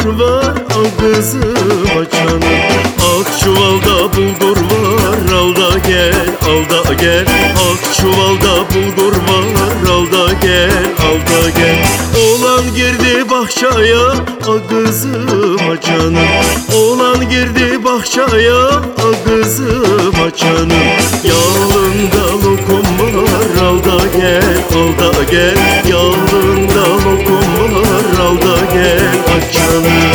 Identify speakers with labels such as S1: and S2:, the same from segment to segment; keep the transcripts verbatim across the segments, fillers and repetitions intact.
S1: bulgur var, al kızım açanım. Ak çuvalda bulgur var, al da gel, al da gel. Ak çuvalda bulgur var, al da gel, al da gel. Oğlan girdi bahçeye, al kızım açanım. Oğlan girdi bahçeye, al kızım açanım. Yağlında lokum var, al da gel, al da gel. Yağlında lokum var, al da gel açanım.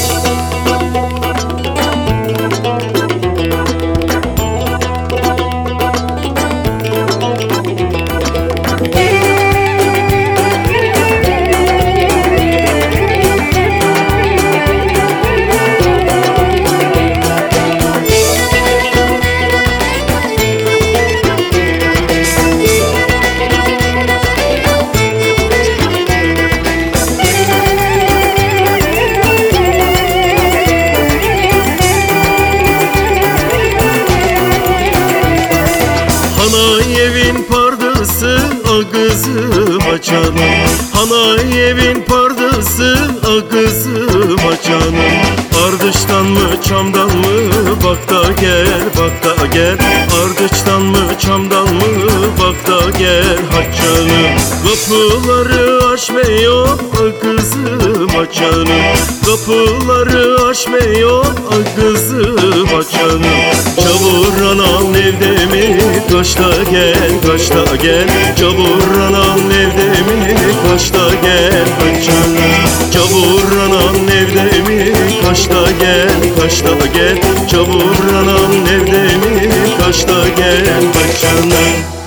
S1: Hanay evin pardısı, a kızım açanım. Hanay evin pardısı, a kızım açanım. Ardıştan mı çamdan mı, bak da gel, bak da gel. Ardıştan mı çamdan mı, bak da gel açanım. Kapıları açmıyor, a kızım açanım. Kapıları açmıyor, a kızım açanım. Çavur anan evde mi, kaçta gel, kaçta gel. Çavur anan evde mi, kaçta gel açanım. Çavur anan evde mi, kaçta gel, kaçta gel. Çavur anan evde mi, kaçta gel açanım.